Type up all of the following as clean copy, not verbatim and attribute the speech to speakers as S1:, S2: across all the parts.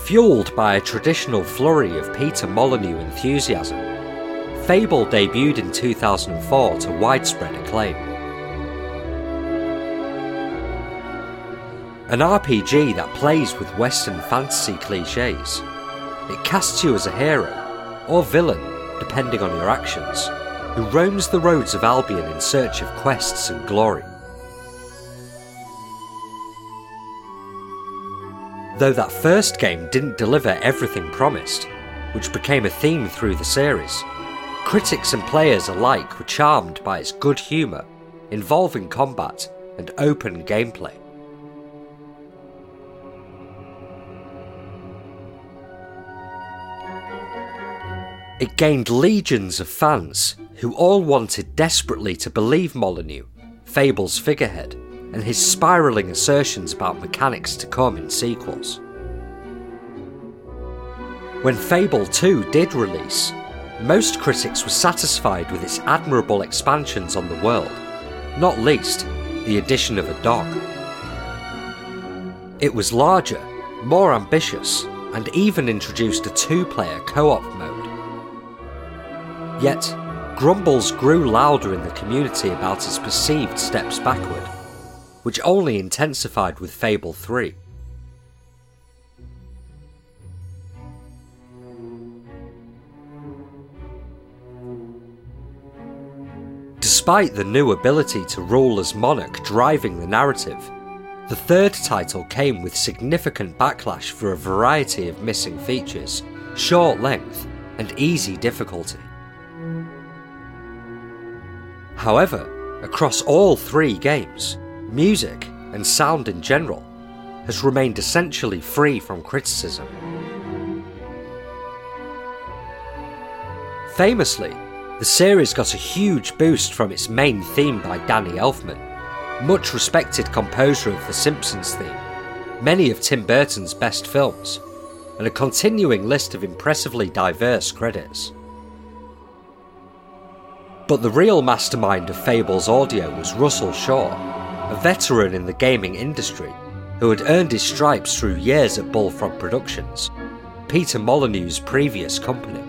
S1: Fueled by a traditional flurry of Peter Molyneux enthusiasm, Fable debuted in 2004 to widespread acclaim. An RPG that plays with Western fantasy clichés, it casts you as a hero, or villain, depending on your actions, who roams the roads of Albion in search of quests and glory. Though that first game didn't deliver everything promised, which became a theme through the series, critics and players alike were charmed by its good humour, involving combat, and open gameplay. It gained legions of fans who all wanted desperately to believe Molyneux, Fable's figurehead, and his spiralling assertions about mechanics to come in sequels. When Fable 2 did release, most critics were satisfied with its admirable expansions on the world, not least the addition of a dog. It was larger, more ambitious, and even introduced a two-player co-op mode. Yet, grumbles grew louder in the community about its perceived steps backward, which only intensified with Fable 3. Despite the new ability to rule as monarch driving the narrative, the third title came with significant backlash for a variety of missing features, short length, and easy difficulty. However, across all three games, music, and sound in general, has remained essentially free from criticism. Famously, the series got a huge boost from its main theme by Danny Elfman, much respected composer of The Simpsons theme, many of Tim Burton's best films, and a continuing list of impressively diverse credits. But the real mastermind of Fable's audio was Russell Shaw, a veteran in the gaming industry who had earned his stripes through years at Bullfrog Productions, Peter Molyneux's previous company.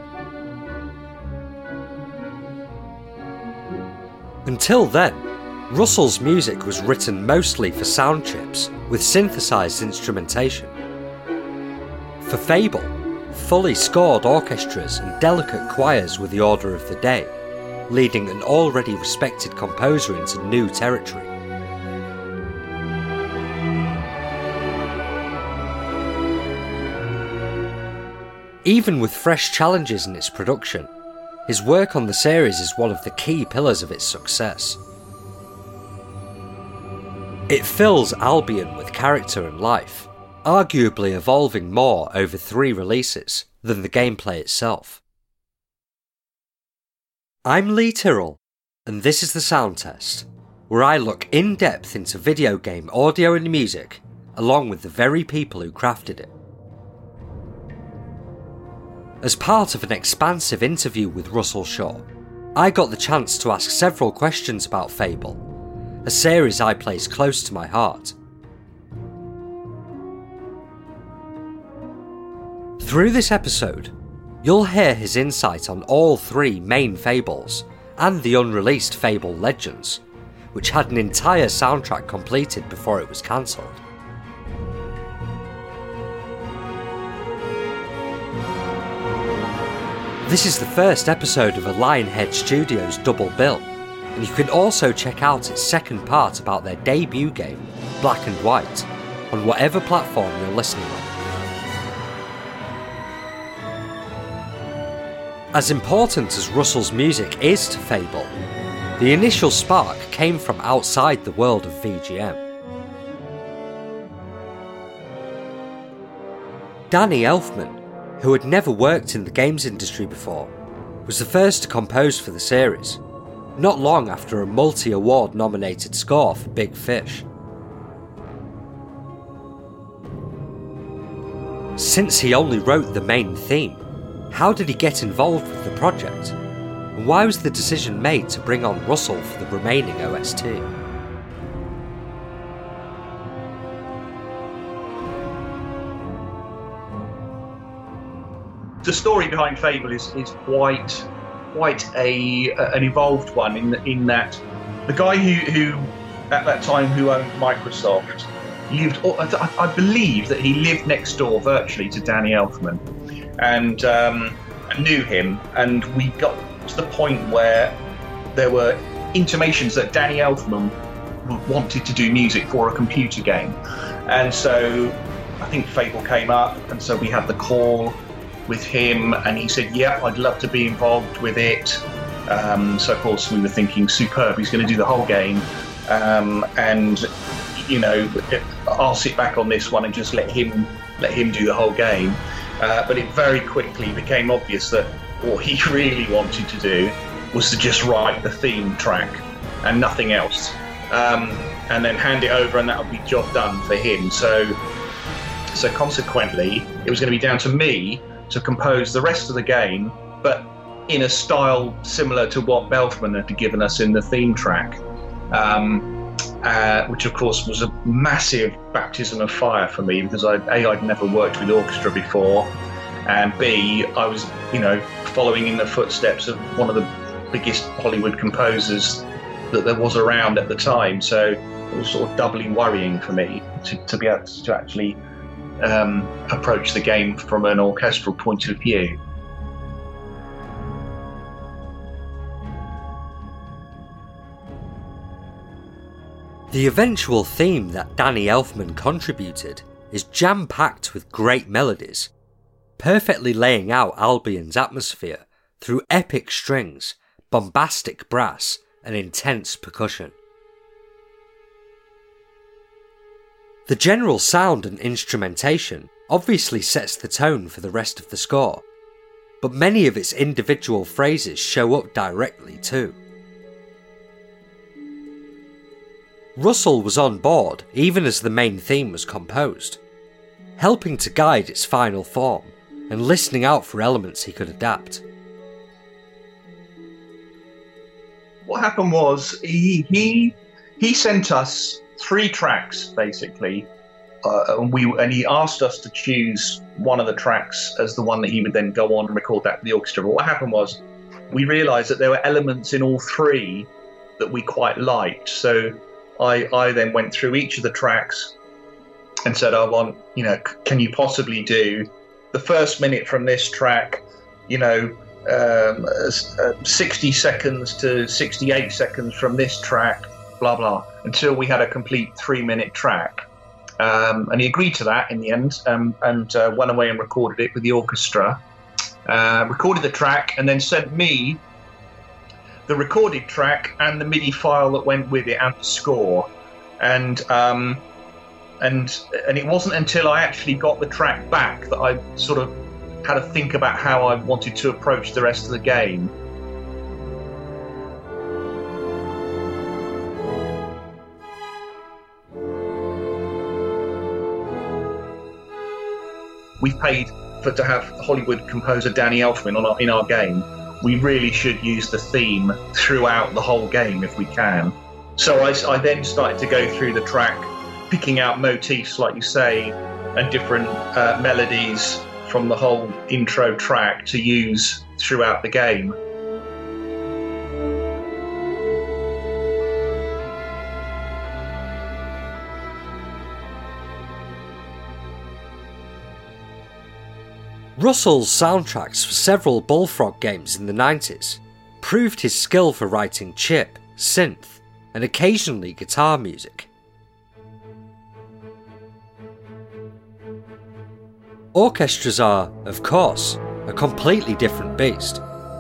S1: Until then, Russell's music was written mostly for sound chips with synthesized instrumentation. For Fable, fully scored orchestras and delicate choirs were the order of the day, leading an already respected composer into new territory. Even with fresh challenges in its production, his work on the series is one of the key pillars of its success. It fills Albion with character and life, arguably evolving more over 3 releases than the gameplay itself. I'm Lee Tyrrell, and this is the Sound Test, where I look in depth into video game audio and music, along with the very people who crafted it. As part of an expansive interview with Russell Shaw, I got the chance to ask several questions about Fable, a series I place close to my heart. Through this episode, you'll hear his insight on all 3 main Fables and the unreleased Fable Legends, which had an entire soundtrack completed before it was cancelled. This is the first episode of a Lionhead Studios double bill, and you can also check out its second part about their debut game, Black and White, on whatever platform you're listening on. As important as Russell's music is to Fable, the initial spark came from outside the world of VGM. Danny Elfman, who had never worked in the games industry before, was the first to compose for the series, not long after a multi-award nominated score for Big Fish. Since he only wrote the main theme, how did he get involved with the project? And why was the decision made to bring on Russell for the remaining OST?
S2: The story behind Fable is quite an evolved one in that the guy who at that time who owned Microsoft lived. I believe that he lived next door virtually to Danny Elfman, and knew him. And we got to the point where there were intimations that Danny Elfman wanted to do music for a computer game, and so I think Fable came up, and so we had the call with him, and he said, "Yeah, I'd love to be involved with it." So of course we were thinking, superb, he's going to do the whole game, and you know, I'll sit back on this one and just let him do the whole game. But it very quickly became obvious that what he really wanted to do was to just write the theme track and nothing else, and then hand it over, and that would be job done for him. So consequently, it was going to be down to me to compose the rest of the game, but in a style similar to what Elfman had given us in the theme track, which of course was a massive baptism of fire for me, because I'd never worked with orchestra before, and B, I was, following in the footsteps of one of the biggest Hollywood composers that there was around at the time. So it was sort of doubly worrying for me to be able to actually approach the game from an orchestral point of view.
S1: The eventual theme that Danny Elfman contributed is jam-packed with great melodies, perfectly laying out Albion's atmosphere through epic strings, bombastic brass, and intense percussion. The general sound and instrumentation obviously sets the tone for the rest of the score, but many of its individual phrases show up directly too. Russell was on board even as the main theme was composed, helping to guide its final form and listening out for elements he could adapt.
S2: What happened was he sent us 3 tracks basically, and he asked us to choose one of the tracks as the one that he would then go on and record that for the orchestra. But what happened was we realised that there were elements in all 3 that we quite liked. So I then went through each of the tracks and said, I want, can you possibly do the first minute from this track, 60 seconds to 68 seconds from this track, blah, blah, until we had a complete 3-minute track. And he agreed to that in the end, and went away and recorded it with the orchestra, recorded the track, and then sent me the recorded track and the MIDI file that went with it and the score. And it wasn't until I actually got the track back that I sort of had to think about how I wanted to approach the rest of the game. We've paid to have Hollywood composer Danny Elfman in our game. We really should use the theme throughout the whole game if we can. So I then started to go through the track, picking out motifs, like you say, and different melodies from the whole intro track to use throughout the game.
S1: Russell's soundtracks for several Bullfrog games in the 90s proved his skill for writing chip, synth, and occasionally guitar music. Orchestras are, of course, a completely different beast.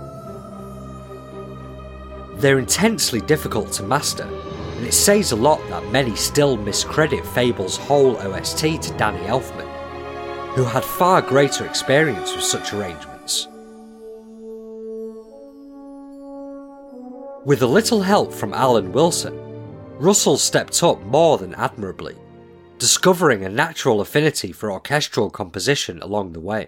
S1: They're intensely difficult to master, and it says a lot that many still miscredit Fable's whole OST to Danny Elfman, who had far greater experience with such arrangements. With a little help from Alan Wilson, Russell stepped up more than admirably, discovering a natural affinity for orchestral composition along the way.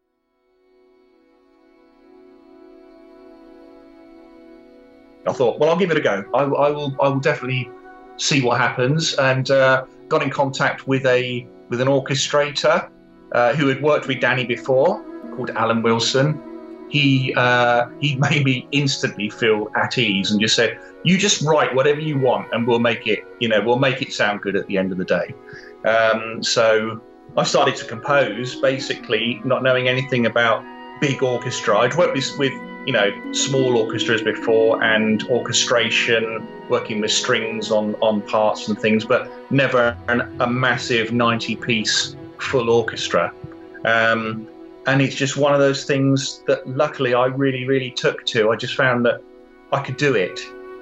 S2: I thought, well, I'll give it a go. I will definitely see what happens, and got in contact with an orchestrator who had worked with Danny before, called Alan Wilson. He made me instantly feel at ease and just said, "You just write whatever you want, and we'll make it sound good at the end of the day." So I started to compose, basically not knowing anything about big orchestra. I'd worked with small orchestras before and orchestration, working with strings on parts and things, but never a massive 90-piece full orchestra. And it's just one of those things that luckily I really, really took to. I just found that I could do it.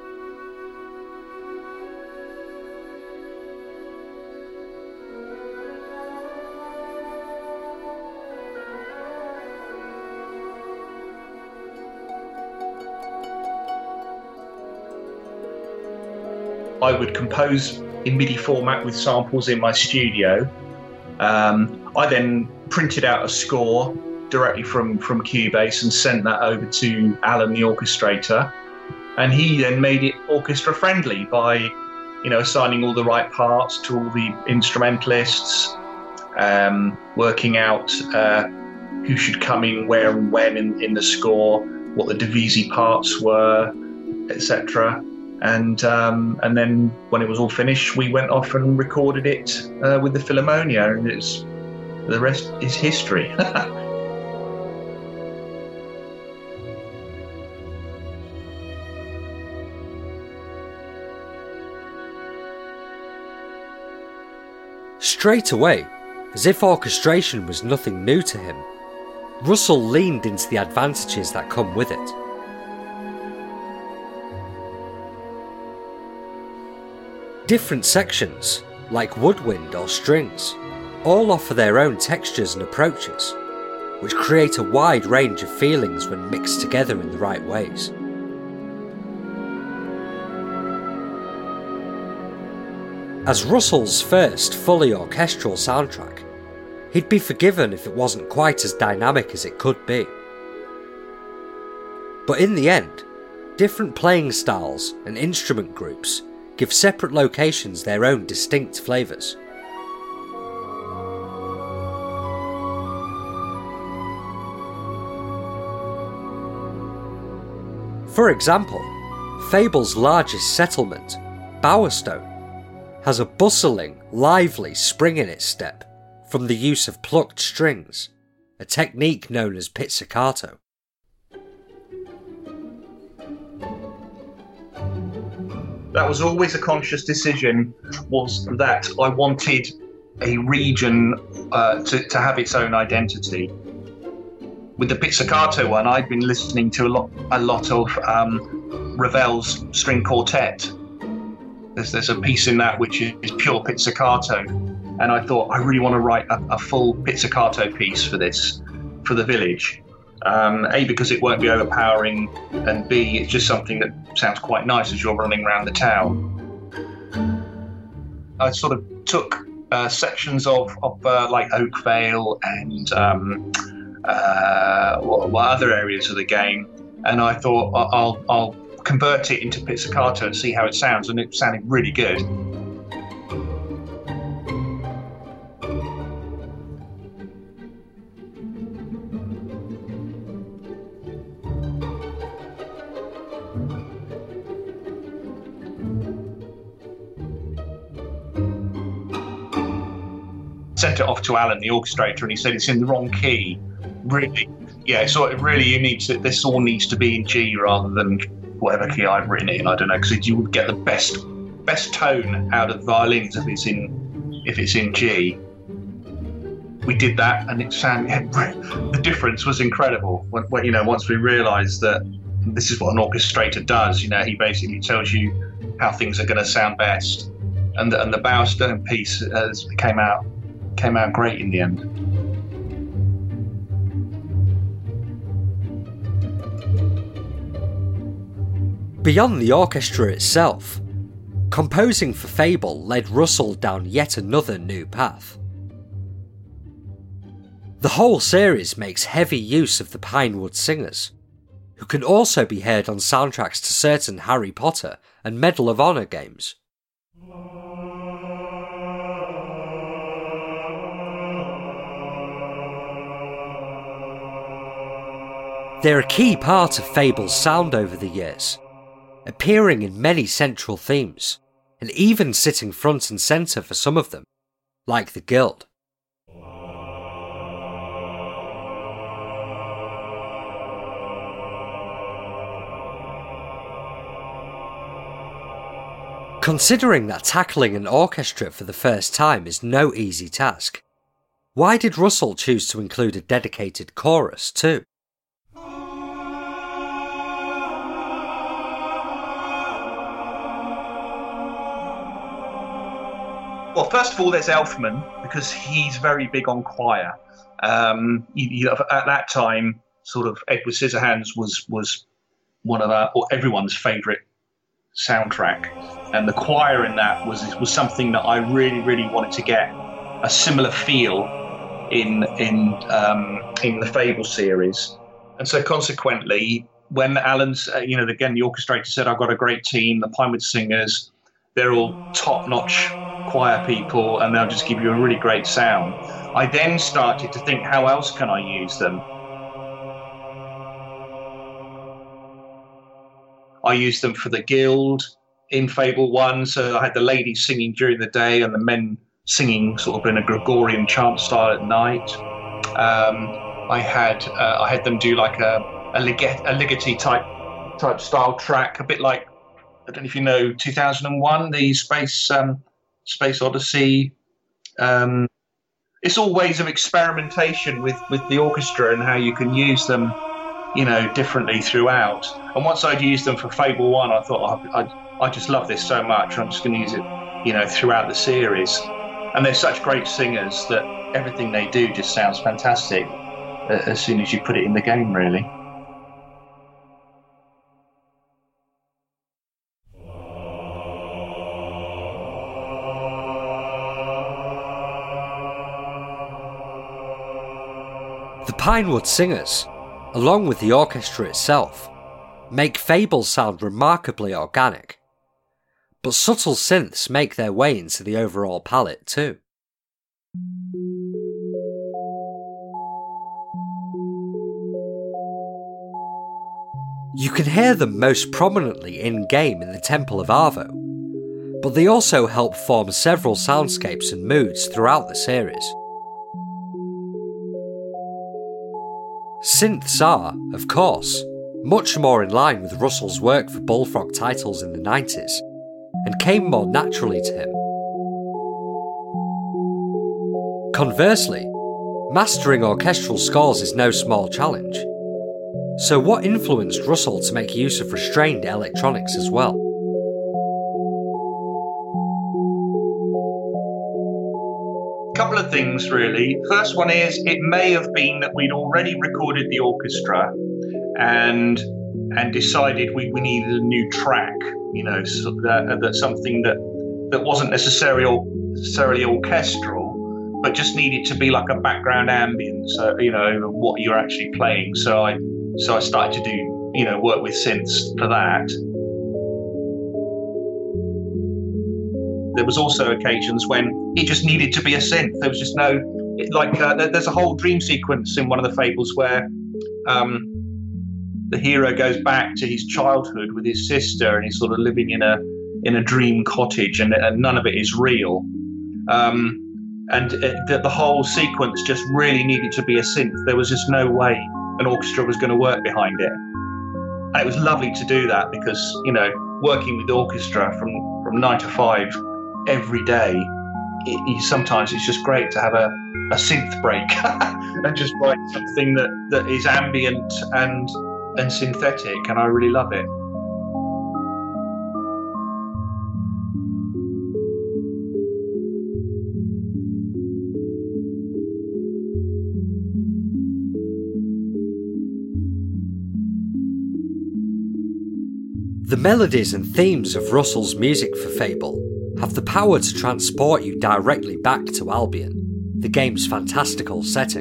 S2: I would compose in MIDI format with samples in my studio. I then printed out a score directly from Cubase and sent that over to Alan, the orchestrator, and he then made it orchestra friendly by, assigning all the right parts to all the instrumentalists, working out who should come in where and when in the score, what the divisi parts were, etc. And then when it was all finished, we went off and recorded it with the Philharmonia, and the rest is history.
S1: Straight away, as if orchestration was nothing new to him, Russell leaned into the advantages that come with it. Different sections, like woodwind or strings, all offer their own textures and approaches, which create a wide range of feelings when mixed together in the right ways. As Russell's first fully orchestral soundtrack, he'd be forgiven if it wasn't quite as dynamic as it could be. But in the end, different playing styles and instrument groups give separate locations their own distinct flavours. For example, Fable's largest settlement, Bowerstone, has a bustling, lively spring in its step from the use of plucked strings, a technique known as pizzicato.
S2: That was always a conscious decision, was that I wanted a region to have its own identity. With the pizzicato one, I'd been listening to a lot of Ravel's string quartet. There's a piece in that which is pure pizzicato, and I thought I really want to write a full pizzicato piece for the village. A, because it won't be overpowering, and B, it's just something that sounds quite nice as you're running around the town. I sort of took sections of like Oakvale and other areas of the game, and I thought I'll convert it into pizzicato and see how it sounds, and it sounded really good. Sent it off to Alan, the orchestrator, and he said it's in the wrong key. Really, yeah. So this all needs to be in G rather than whatever key I've written it in. I don't know, because you would get the best tone out of violins if it's in G. We did that, and the difference was incredible. When once we realised that this is what an orchestrator does, he basically tells you how things are going to sound best, and the Bowerstone piece came out great in the end.
S1: Beyond the orchestra itself, composing for Fable led Russell down yet another new path. The whole series makes heavy use of the Pinewood Singers, who can also be heard on soundtracks to certain Harry Potter and Medal of Honor games. They're a key part of Fable's sound over the years, appearing in many central themes, and even sitting front and centre for some of them, like the Guild. Considering that tackling an orchestra for the first time is no easy task, why did Russell choose to include a dedicated chorus too?
S2: Well, first of all, there's Elfman, because he's very big on choir. At that time, sort of Edward Scissorhands was one of everyone's favourite soundtrack, and the choir in that was something that I really, really wanted to get a similar feel in the Fable series. And so consequently, when Alan's, again, the orchestrator said, I've got a great team, the Pinewood Singers, they're all top-notch choir people, and they'll just give you a really great sound. I then started to think, how else can I use them? I used them for the Guild in Fable 1, so I had the ladies singing during the day and the men singing sort of in a Gregorian chant style at night. I had them do like a ligeti type style track, a bit like, I don't know if you know 2001, the Space Odyssey. It's all ways of experimentation with the orchestra and how you can use them, differently throughout. And once I'd used them for Fable 1, I thought, I just love this so much, I'm just going to use it, throughout the series. And they're such great singers that everything they do just sounds fantastic as soon as you put it in the game, really.
S1: The Pinewood Singers, along with the orchestra itself, make Fable sound remarkably organic, but subtle synths make their way into the overall palette too. You can hear them most prominently in-game in the Temple of Arvo, but they also help form several soundscapes and moods throughout the series. Synths are, of course, much more in line with Russell's work for Bullfrog titles in the 90s, and came more naturally to him. Conversely, mastering orchestral scores is no small challenge. So what influenced Russell to make use of restrained electronics as well?
S2: Couple of things, really. First one is, it may have been that we'd already recorded the orchestra and decided we needed a new track, so that something that wasn't necessarily orchestral, but just needed to be like a background ambience, over what you're actually playing. So I started to do, work with synths for that. There was also occasions when it just needed to be a synth. There was just no, there's a whole dream sequence in one of the Fables where the hero goes back to his childhood with his sister, and he's sort of living in a dream cottage, and none of it is real. The whole sequence just really needed to be a synth. There was just no way an orchestra was going to work behind it. And it was lovely to do that because, working with the orchestra from 9 to 5 every day, sometimes it's just great to have a synth break and just write something that is ambient and synthetic, and I really love it.
S1: The melodies and themes of Russell's music for Fable have the power to transport you directly back to Albion, the game's fantastical setting.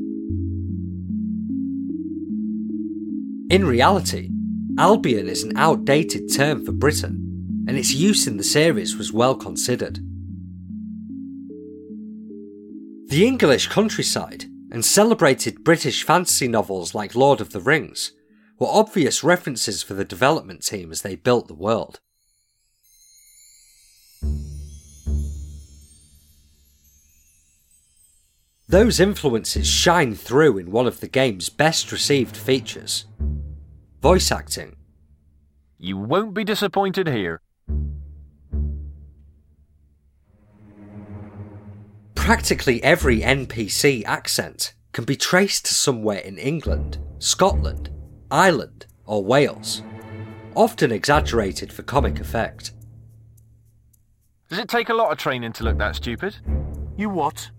S1: In reality, Albion is an outdated term for Britain, and its use in the series was well considered. The English countryside and celebrated British fantasy novels like Lord of the Rings were obvious references for the development team as they built the world. Those influences shine through in one of the game's best received features: voice acting.
S3: You won't be disappointed here.
S1: Practically every NPC accent can be traced to somewhere in England, Scotland, Ireland, or Wales, often exaggerated for comic effect.
S3: Does it take a lot of training to look that stupid?
S4: You what?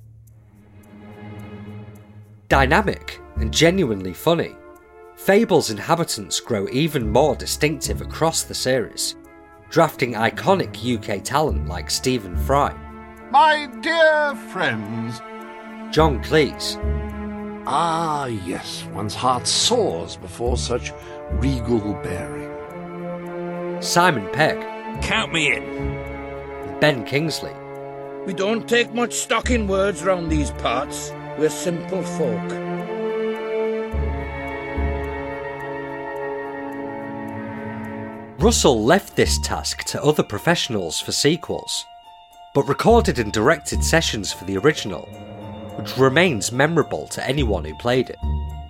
S1: Dynamic and genuinely funny, Fable's inhabitants grow even more distinctive across the series, drafting iconic UK talent like Stephen Fry,
S4: My dear friends.
S1: John Cleese,
S4: Ah, yes, one's heart soars before such regal bearing.
S1: Simon Pegg,
S5: Count me in.
S1: and Ben Kingsley.
S5: We don't take much stock in words round these parts. We're simple folk.
S1: Russell left this task to other professionals for sequels, but recorded and directed sessions for the original, which remains memorable to anyone who played it.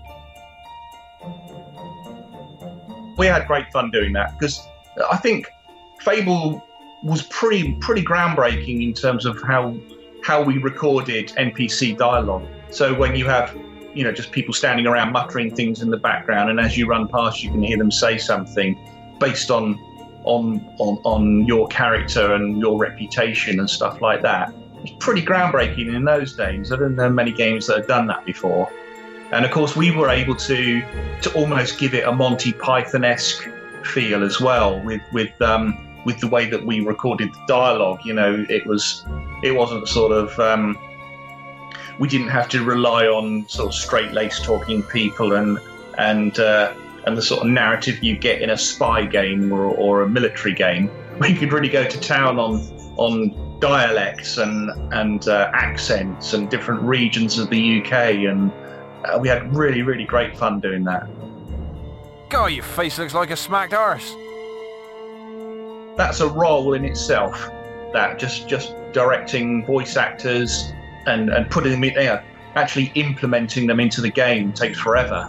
S2: We had great fun doing that because I think Fable was pretty groundbreaking in terms of how we recorded NPC dialogue. So when you have, just people standing around muttering things in the background, and as you run past, you can hear them say something based on your character and your reputation and stuff like that. It's pretty groundbreaking in those days. I don't know many games that have done that before. And of course, we were able to almost give it a Monty Python-esque feel as well with the way that we recorded the dialogue. It wasn't sort of we didn't have to rely on sort of straight-laced talking people and the sort of narrative you get in a spy game or a military game. We could really go to town on dialects and accents and different regions of the UK, and we had really, really great fun doing that.
S3: God, your face looks like a smacked arse.
S2: That's a role in itself, that just directing voice actors and putting them in, actually implementing them into the game takes forever.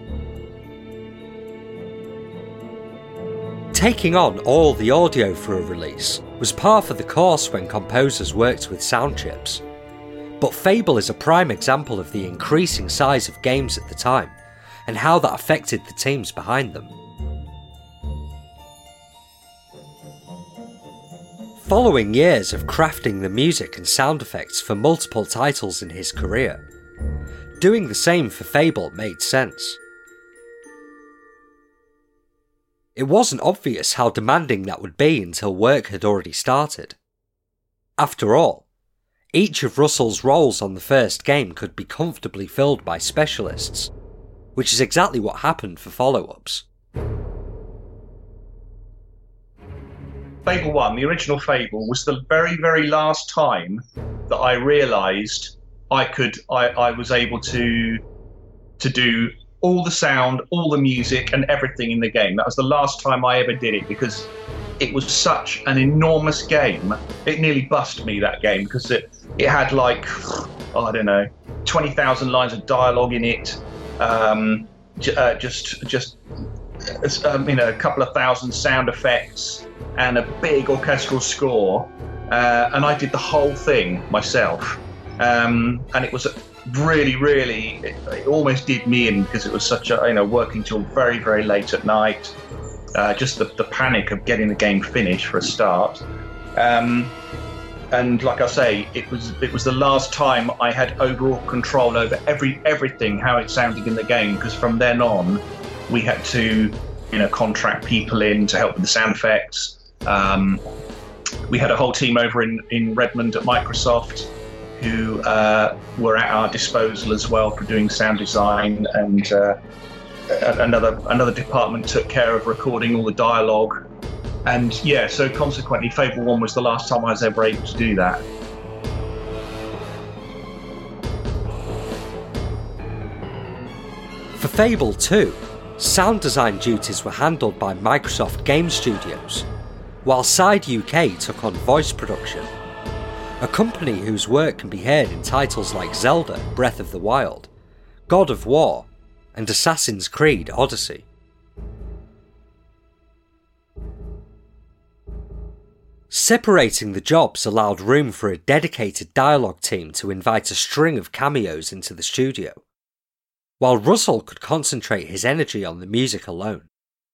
S1: Taking on all the audio for a release was par for the course when composers worked with sound chips. But Fable is a prime example of the increasing size of games at the time, and how that affected the teams behind them. Following years of crafting the music and sound effects for multiple titles in his career, doing the same for Fable made sense. It wasn't obvious how demanding that would be until work had already started. After all, each of Russell's roles on the first game could be comfortably filled by specialists, which is exactly what happened for follow-ups.
S2: Fable 1, the original Fable, was the very, very last time that I realised I was able to do all the sound, all the music and everything in the game. That was the last time I ever did it, because it was such an enormous game. It nearly bust me, that game, because it had like, 20,000 lines of dialogue in it, a couple of thousand sound effects and a big orchestral score, and I did the whole thing myself, and it was really, it almost did me in, because it was such a, working till very, very late at night, just the panic of getting the game finished for a start, and like I say, it was the last time I had overall control over everything, how it sounded in the game, because from then on we had to contract people in to help with the sound effects. We had a whole team over in Redmond at Microsoft who were at our disposal as well for doing sound design, and another department took care of recording all the dialogue. And so consequently Fable 1 was the last time I was ever able to do that.
S1: For Fable 2, sound design duties were handled by Microsoft Game Studios, while Side UK took on voice production, a company whose work can be heard in titles like Zelda Breath of the Wild, God of War, and Assassin's Creed Odyssey. Separating the jobs allowed room for a dedicated dialogue team to invite a string of cameos into the studio, while Russell could concentrate his energy on the music alone.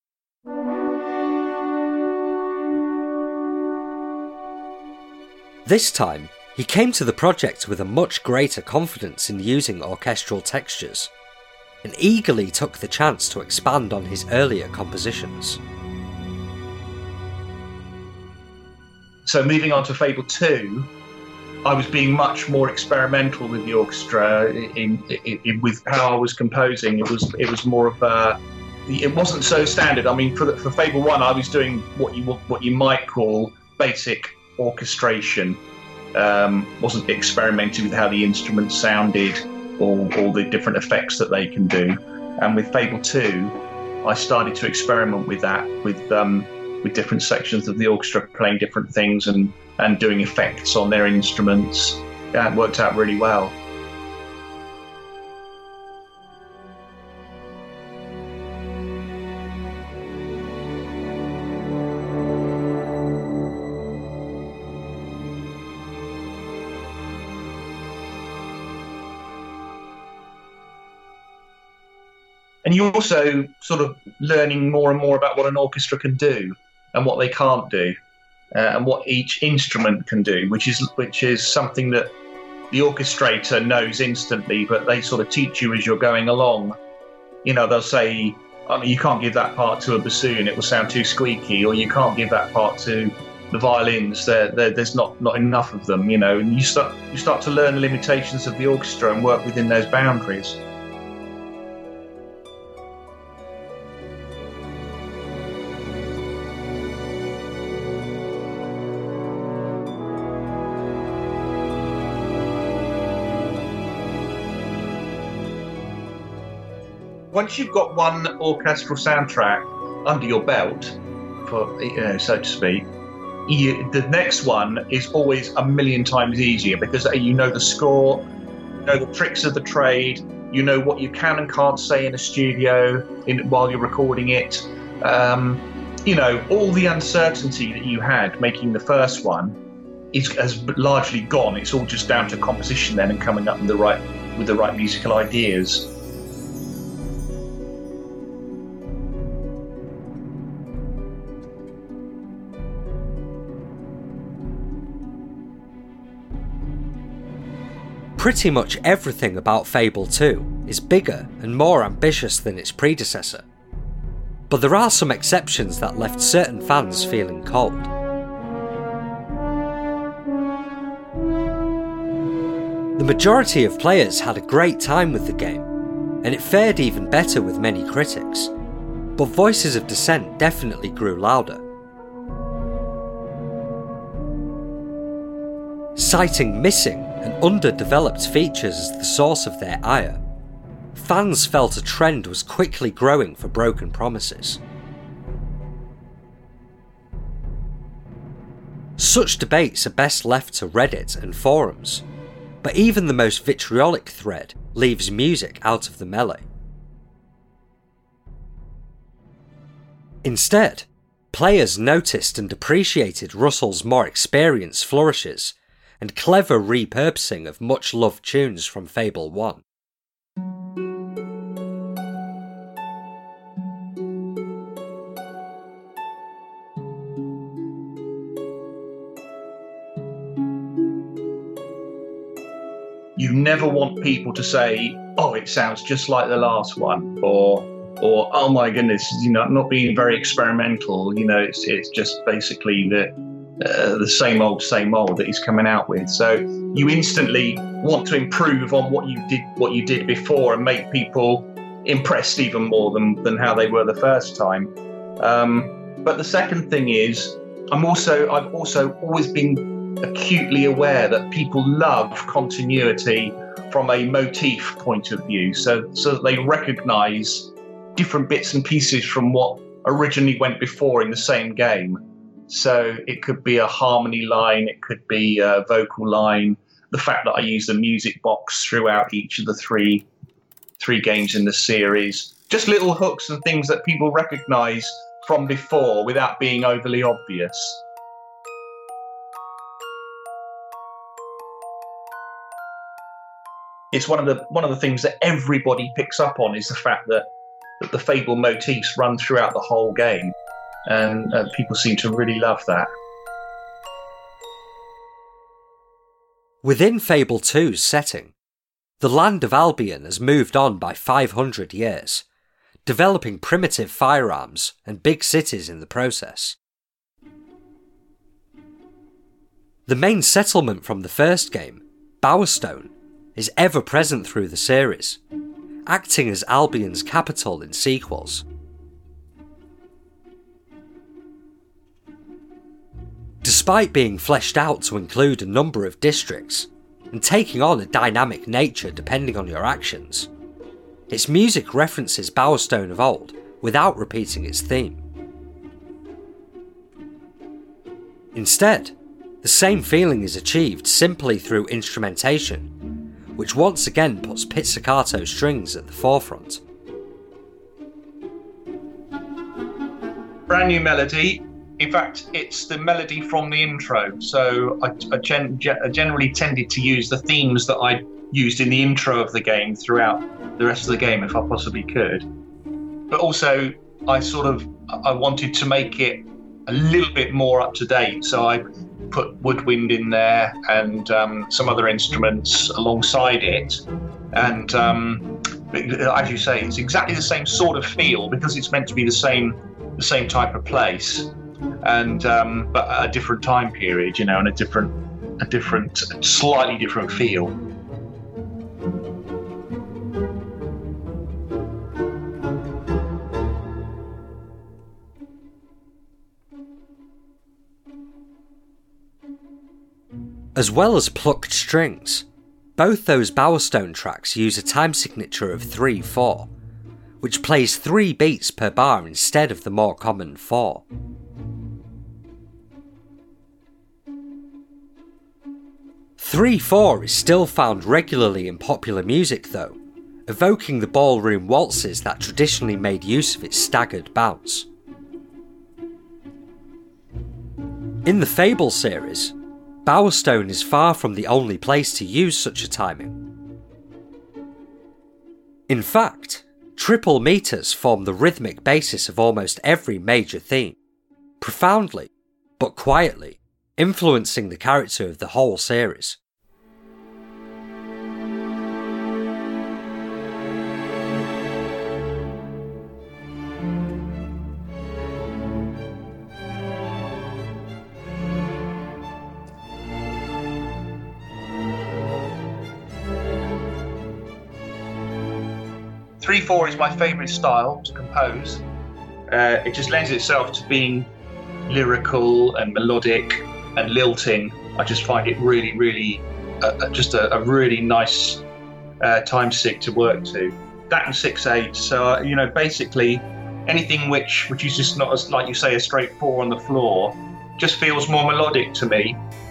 S1: This time, he came to the project with a much greater confidence in using orchestral textures, and eagerly took the chance to expand on his earlier compositions.
S2: So moving on to Fable 2, I was being much more experimental with the orchestra with how I was composing. It was more of a... It wasn't so standard. I mean, for Fable 1, I was doing what you might call basic orchestration. Wasn't experimenting with how the instruments sounded or all the different effects that they can do. And with Fable 2, I started to experiment with that, with different sections of the orchestra playing different things and doing effects on their instruments. Yeah, it worked out really well. And you're also sort of learning more and more about what an orchestra can do and what they can't do, and what each instrument can do, which is something that the orchestrator knows instantly, but they sort of teach you as you're going along. You know, they'll say, oh, you can't give that part to a bassoon, it will sound too squeaky, or you can't give that part to the violins, there's not enough of them, you know, and you start to learn the limitations of the orchestra and work within those boundaries. Once you've got one orchestral soundtrack under your belt, so to speak, the next one is always a million times easier because you know the score, you know the tricks of the trade, you know what you can and can't say in a studio while you're recording it. You know, all the uncertainty that you had making the first one has largely gone. It's all just down to composition then and coming up with the right musical ideas.
S1: Pretty much everything about Fable 2 is bigger and more ambitious than its predecessor, but there are some exceptions that left certain fans feeling cold. The majority of players had a great time with the game, and it fared even better with many critics, but voices of dissent definitely grew louder. Citing missing and underdeveloped features as the source of their ire, fans felt a trend was quickly growing for broken promises. Such debates are best left to Reddit and forums, but even the most vitriolic thread leaves music out of the melee. Instead, players noticed and appreciated Russell's more experienced flourishes and clever repurposing of much-loved tunes from Fable 1.
S2: You never want people to say, oh, it sounds just like the last one, or oh my goodness, you know, not being very experimental, you know, it's just basically the same old that he's coming out with. So you instantly want to improve on what you did before and make people impressed even more than how they were the first time. But the second thing is, I've also always been acutely aware that people love continuity from a motif point of view, so that they recognise different bits and pieces from what originally went before in the same game. So it could be a harmony line, it could be a vocal line. The fact that I use the music box throughout each of the three games in the series, just little hooks and things that people recognise from before without being overly obvious. It's one of the things that everybody picks up on, is the fact that the Fable motifs run throughout the whole game, and people seem to really love that.
S1: Within Fable 2's setting, the land of Albion has moved on by 500 years, developing primitive firearms and big cities in the process. The main settlement from the first game, Bowerstone, is ever present through the series, acting as Albion's capital in sequels. Despite being fleshed out to include a number of districts, and taking on a dynamic nature depending on your actions, its music references Bowerstone of old without repeating its theme. Instead, the same feeling is achieved simply through instrumentation, which once again puts pizzicato strings at the forefront.
S2: Brand new melody. In fact, it's the melody from the intro. So I generally tended to use the themes that I used in the intro of the game throughout the rest of the game, if I possibly could. But also, I wanted to make it a little bit more up to date. So I put woodwind in there and some other instruments alongside it. And as you say, it's exactly the same sort of feel, because it's meant to be the same type of place. And but at a different time period, and a different, slightly different feel.
S1: As well as plucked strings, both those Bowerstone tracks use a time signature of 3/4, which plays 3 beats per bar instead of the more common 4. "3/4 is still found regularly in popular music though, evoking the ballroom waltzes that traditionally made use of its staggered bounce. In the Fable series, Bowerstone is far from the only place to use such a timing. In fact, triple meters form the rhythmic basis of almost every major theme, profoundly, but quietly, influencing the character of the whole series.
S2: Three/4 is my favourite style to compose. It just lends itself to being lyrical and melodic and lilting. I just find it really, really, just a really nice time sig to work to. That and 6/8. So basically anything which is just not, as like you say, a straight 4 on the floor, just feels more melodic to me.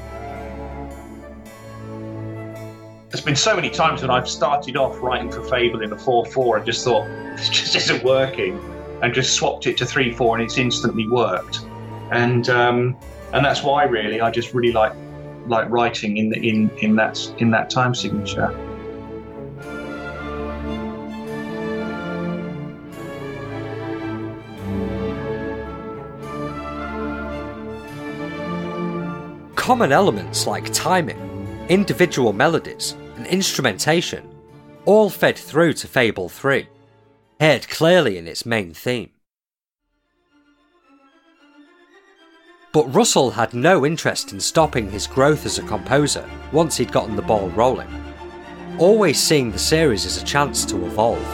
S2: There's been so many times when I've started off writing for Fable in a 4/4 and just thought, this just isn't working, and just swapped it to 3/4 and it's instantly worked. And that's why really I just really like writing in that time signature.
S1: Common elements like timing, individual melodies, and instrumentation all fed through to Fable 3, heard clearly in its main theme. But Russell had no interest in stopping his growth as a composer once he'd gotten the ball rolling, always seeing the series as a chance to evolve.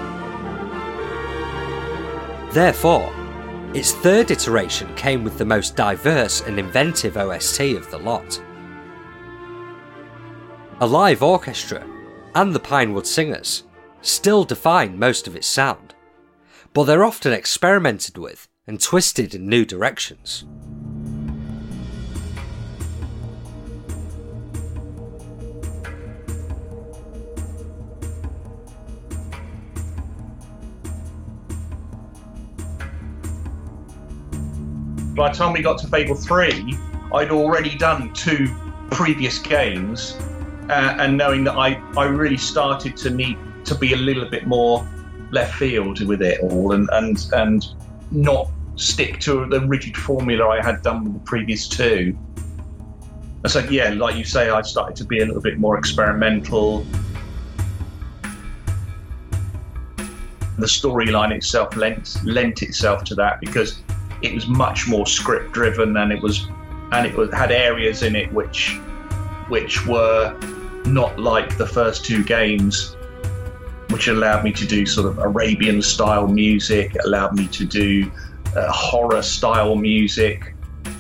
S1: Therefore, its third iteration came with the most diverse and inventive OST of the lot. A live orchestra, and the Pinewood Singers still define most of its sound, but they're often experimented with and twisted in new directions.
S2: By the time we got to Fable 3, I'd already done 2 previous games, and knowing that I really started to need to be a little bit more left field with it all, and not stick to the rigid formula I had done with the previous 2. And so, yeah, like you say, I started to be a little bit more experimental. The storyline itself lent itself to that, because it was much more script driven, and it had areas in it which were not like the first 2 games, which allowed me to do sort of Arabian style music. It allowed me to do horror style music.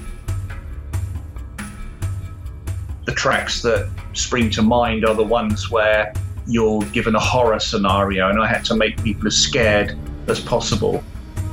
S2: The tracks that spring to mind are the ones where you're given a horror scenario, and I had to make people as scared as possible.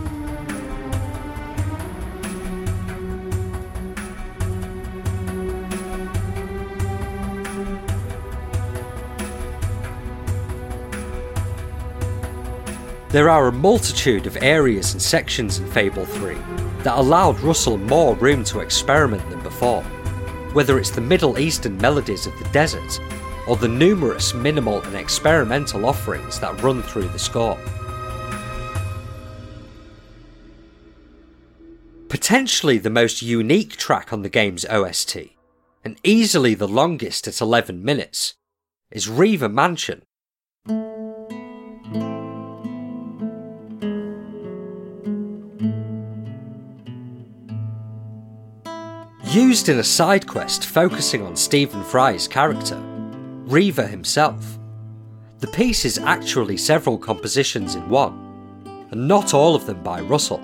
S1: There are a multitude of areas and sections in Fable 3 that allowed Russell more room to experiment than before, whether it's the Middle Eastern melodies of the desert or the numerous minimal and experimental offerings that run through the score. Potentially the most unique track on the game's OST, and easily the longest at 11 minutes, is Reaver Mansion. Used in a side quest focusing on Stephen Fry's character, Reaver himself. The piece is actually several compositions in one, and not all of them by Russell.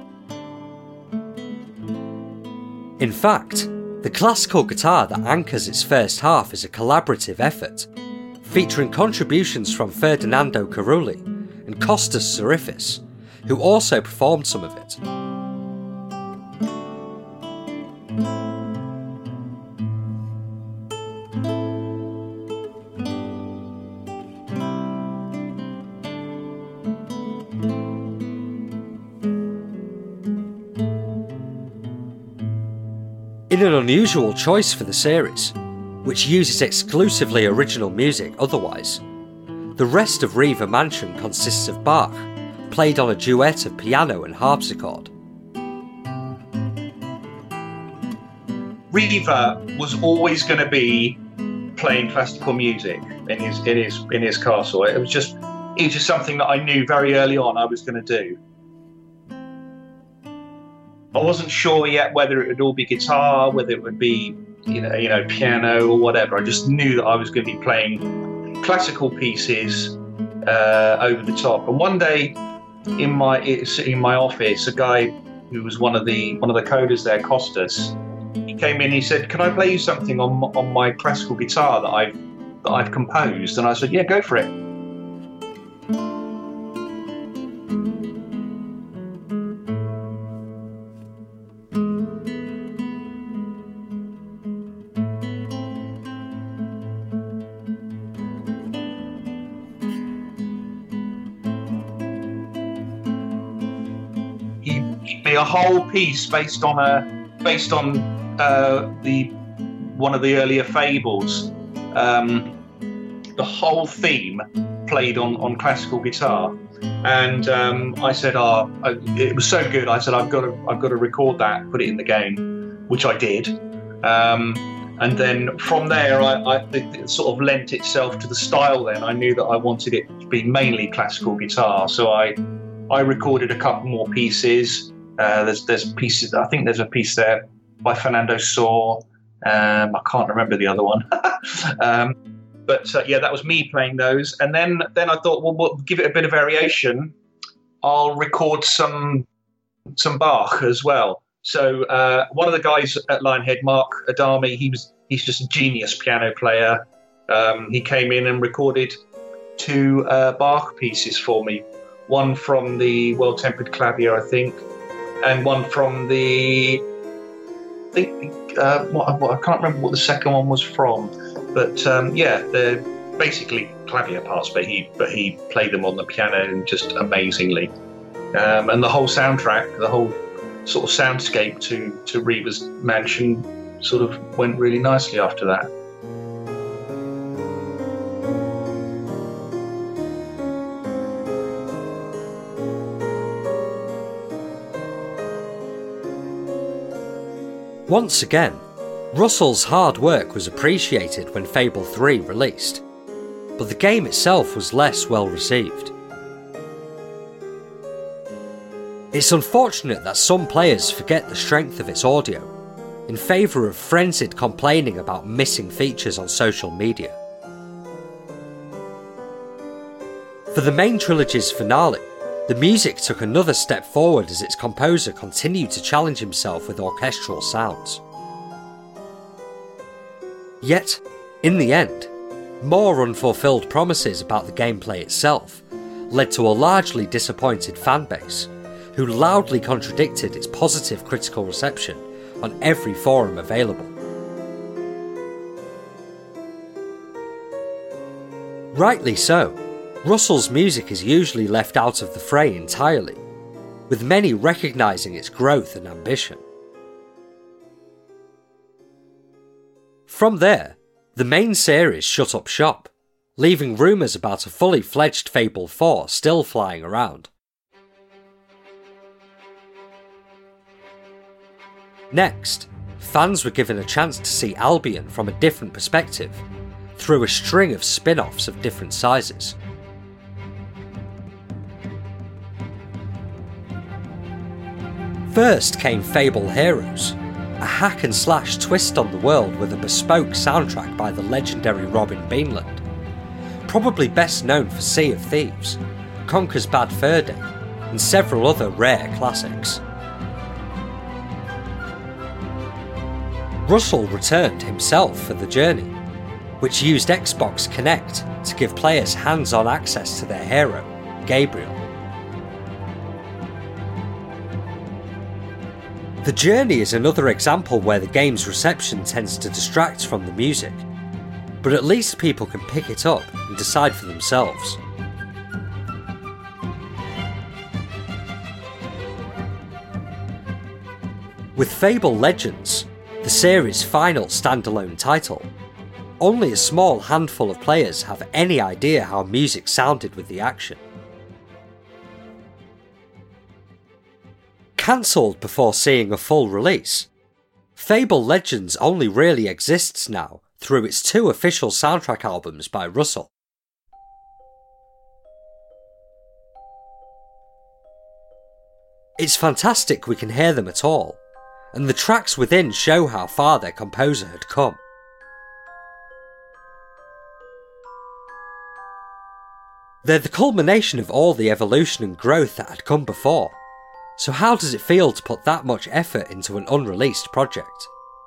S1: In fact, the classical guitar that anchors its first half is a collaborative effort, featuring contributions from Ferdinando Carulli and Costas Zarifis, who also performed some of it. In an unusual choice for the series, which uses exclusively original music otherwise, the rest of Reaver Mansion consists of Bach, played on a duet of piano and harpsichord.
S2: Reaver was always going to be playing classical music in his castle. It was just something that I knew very early on I was going to do. I wasn't sure yet whether it would all be guitar, whether it would be, piano or whatever. I just knew that I was going to be playing classical pieces over the top. And one day, in my office, a guy who was one of the coders there, Costas, he came in. He said, "Can I play you something on my classical guitar that I've composed?" And I said, "Yeah, go for it." A whole piece based on one of the earlier fables. The whole theme played on classical guitar, and I said, it was so good. I said, I've got to record that, put it in the game, which I did. And then from there, it sort of lent itself to the style. Then I knew that I wanted it to be mainly classical guitar, so I recorded a couple more pieces. There's pieces. I think there's a piece there by Fernando Sor. I can't remember the other one. But that was me playing those. And then I thought, well, we'll give it a bit of variation. I'll record some Bach as well. So one of the guys at Lionhead, Mark Adami, he's just a genius piano player. He came in and recorded two Bach pieces for me. One from the Well Tempered Clavier, I think, and one from the. I can't remember what the second one was from, but they're basically clavier parts, but he played them on the piano just amazingly, and the whole soundtrack, the whole sort of soundscape to Reba's mansion sort of went really nicely after that.
S1: Once again, Russell's hard work was appreciated when Fable 3 released, but the game itself was less well received. It's unfortunate that some players forget the strength of its audio, in favour of frenzied complaining about missing features on social media. For the main trilogy's finale, the music took another step forward as its composer continued to challenge himself with orchestral sounds. Yet, in the end, more unfulfilled promises about the gameplay itself led to a largely disappointed fanbase, who loudly contradicted its positive critical reception on every forum available. Rightly so, Russell's music is usually left out of the fray entirely, with many recognising its growth and ambition. From there, the main series shut up shop, leaving rumours about a fully fledged Fable 4 still flying around. Next, fans were given a chance to see Albion from a different perspective, through a string of spin-offs of different sizes. First came Fable Heroes, a hack-and-slash twist on the world with a bespoke soundtrack by the legendary Robin Beanland, probably best known for Sea of Thieves, Conker's Bad Fur Day, and several other rare classics. Russell returned himself for the journey, which used Xbox Kinect to give players hands-on access to their hero, Gabriel. The journey is another example where the game's reception tends to distract from the music, but at least people can pick it up and decide for themselves. With Fable Legends, the series' final standalone title, only a small handful of players have any idea how music sounded with the action. Cancelled before seeing a full release, Fable Legends only really exists now through its 2 official soundtrack albums by Russell. It's fantastic we can hear them at all, and the tracks within show how far their composer had come. They're the culmination of all the evolution and growth that had come before, so how does it feel to put that much effort into an unreleased project?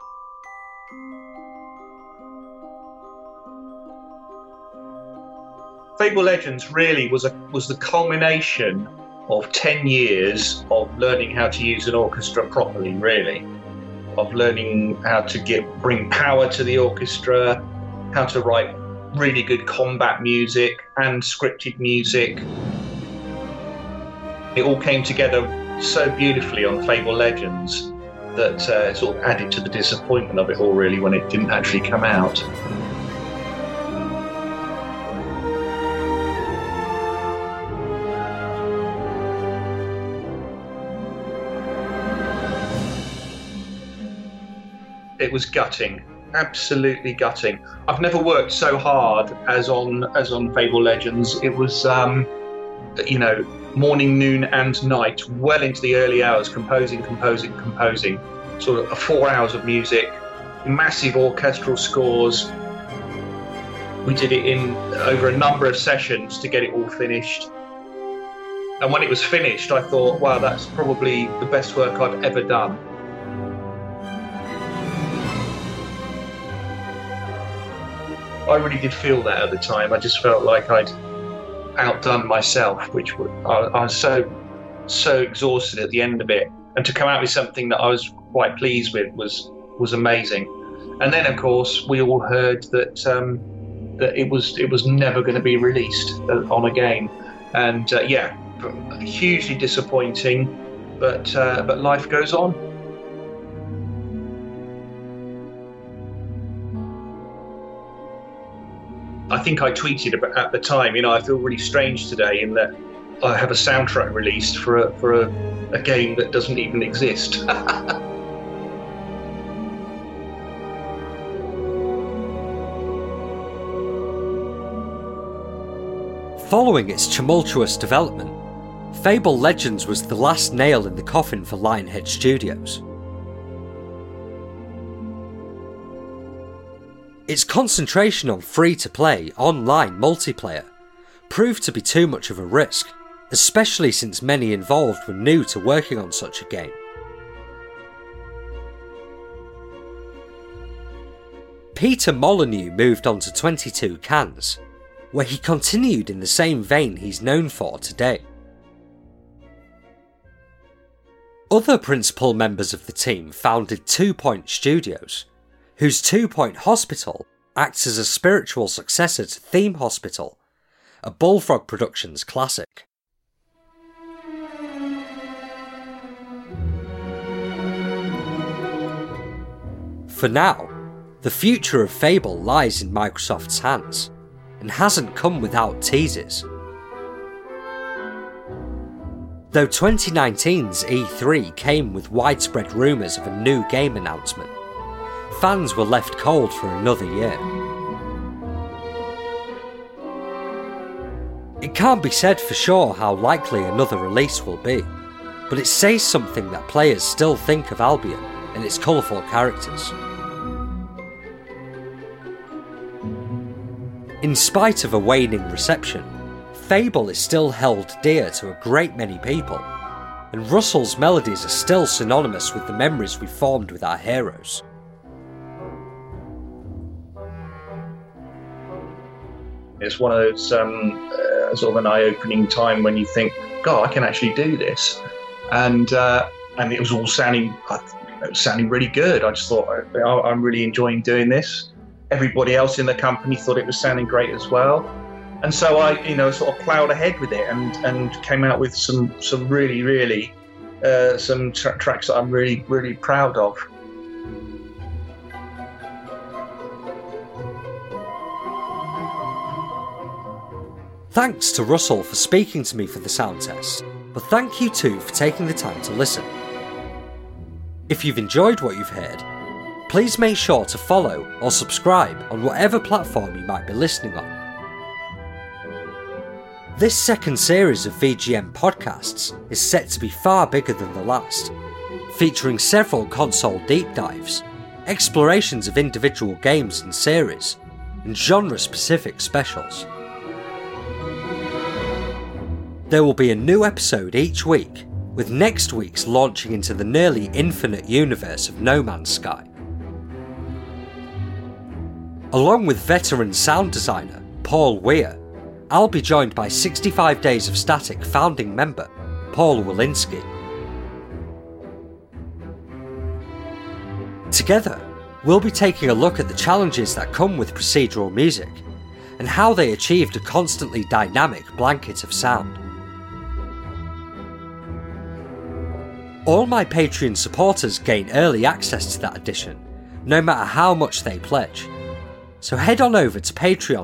S2: Fable Legends really was the culmination of 10 years of learning how to use an orchestra properly, really. Of learning how to bring power to the orchestra, how to write really good combat music and scripted music. It all came together so beautifully on Fable Legends that sort of added to the disappointment of it all, really, when it didn't actually come out. It was gutting, absolutely gutting. I've never worked so hard as on Fable Legends. It was, morning, noon, and night, well into the early hours, composing. Sort of 4 hours of music, massive orchestral scores. We did it in over a number of sessions to get it all finished. And when it was finished, I thought, wow, that's probably the best work I've ever done. I really did feel that at the time. I just felt like I'd outdone myself, I was so exhausted at the end of it, and to come out with something that I was quite pleased with was amazing. And then, of course, we all heard that that it was never going to be released on a game, and hugely disappointing. But life goes on. I think I tweeted at the time, I feel really strange today in that I have a soundtrack released for a game that doesn't even exist.
S1: Following its tumultuous development, Fable Legends was the last nail in the coffin for Lionhead Studios. Its concentration on free-to-play, online multiplayer proved to be too much of a risk, especially since many involved were new to working on such a game. Peter Molyneux moved on to 22 Cans, where he continued in the same vein he's known for today. Other principal members of the team founded 2 Point Studios, whose 2 Point Hospital acts as a spiritual successor to Theme Hospital, a Bullfrog Productions classic. For now, the future of Fable lies in Microsoft's hands, and hasn't come without teases. Though 2019's E3 came with widespread rumours of a new game announcement, fans were left cold for another year. It can't be said for sure how likely another release will be, but it says something that players still think of Albion and its colourful characters. In spite of a waning reception, Fable is still held dear to a great many people, and Russell's melodies are still synonymous with the memories we formed with our heroes.
S2: It's one of those sort of an eye-opening time when you think, God, I can actually do this, and it was all sounding really good. I just thought, I'm really enjoying doing this. Everybody else in the company thought it was sounding great as well, and so I, sort of plowed ahead with it and came out with some really some tracks that I'm really proud of.
S1: Thanks to Russell for speaking to me for the sound test, but thank you too for taking the time to listen. If you've enjoyed what you've heard, please make sure to follow or subscribe on whatever platform you might be listening on. This second series of VGM podcasts is set to be far bigger than the last, featuring several console deep dives, explorations of individual games and series, and genre-specific specials. There will be a new episode each week, with next week's launching into the nearly infinite universe of No Man's Sky. Along with veteran sound designer Paul Weir, I'll be joined by 65 Days of Static founding member Paul Walensky. Together, we'll be taking a look at the challenges that come with procedural music, and how they achieved a constantly dynamic blanket of sound. All my Patreon supporters gain early access to that edition, no matter how much they pledge. So head on over to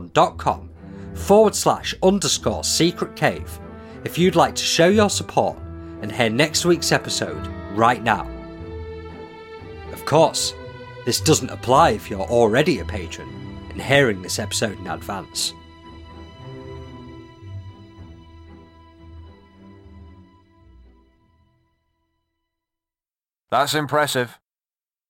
S1: patreon.com/_secret cave if you'd like to show your support and hear next week's episode right now. Of course, this doesn't apply if you're already a patron and hearing this episode in advance.
S3: That's impressive.